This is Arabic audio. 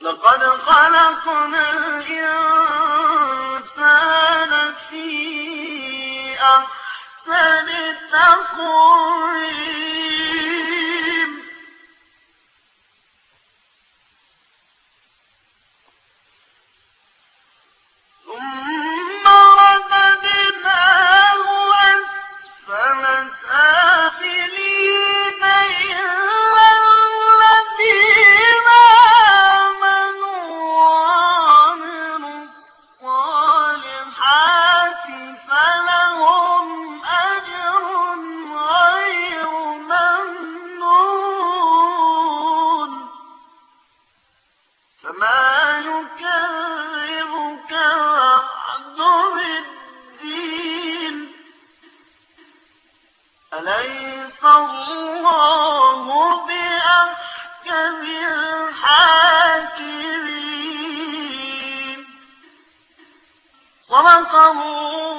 لقد خلقنا الإنسان في أحسن تقويم ثم رددناه أسفل سافلين إلا الذين آمنوا وعملوا الصالحات فلهم أجر غير ممنون فما يكذبك بعد بالدين أليس الله بأحكم الحاكمين صدق الله